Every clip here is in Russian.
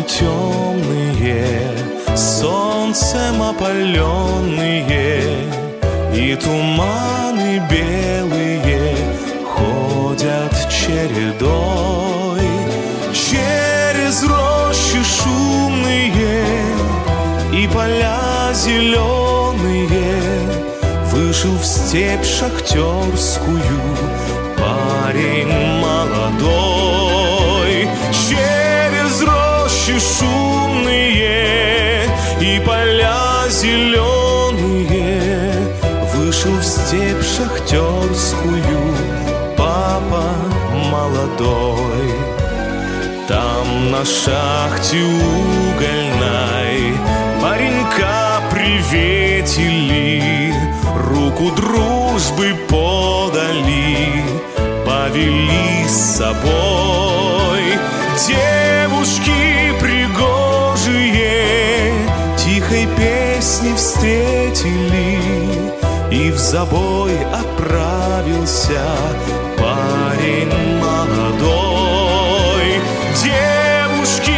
темные, солнцем опаленные, и туманы белые ходят чередой. Через рощи шумные и поля зеленые вышел в степь шахтерскую парень молодой. Через рощи шумные и поля зеленые вышел в степь шахтерскую папа молодой. Там на шахте угольной паренька приветили, руку дружбы подали, повели с собой. Девушки пригожие тихой песни встретили, и в забой отправился парень молодой. Девушки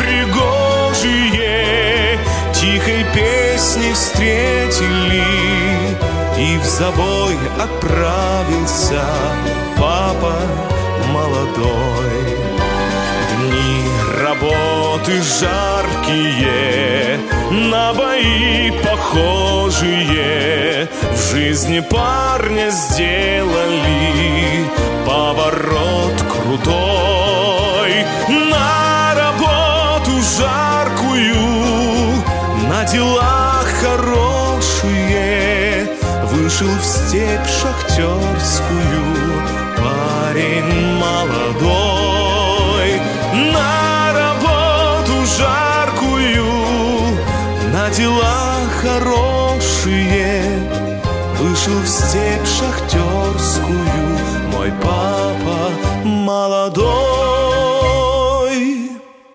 пригожие тихой песни встретили, и в забой отправился папа молодой. Дни работы жаркие, на бои похожие, в жизни парня сделали поворот крутой. На работу жаркую, на дела хорошие вышел в степь шахтерскую парень молодой. На работу жаркую, на дела хорошие вышел в степь шахтерскую мой папа молодой.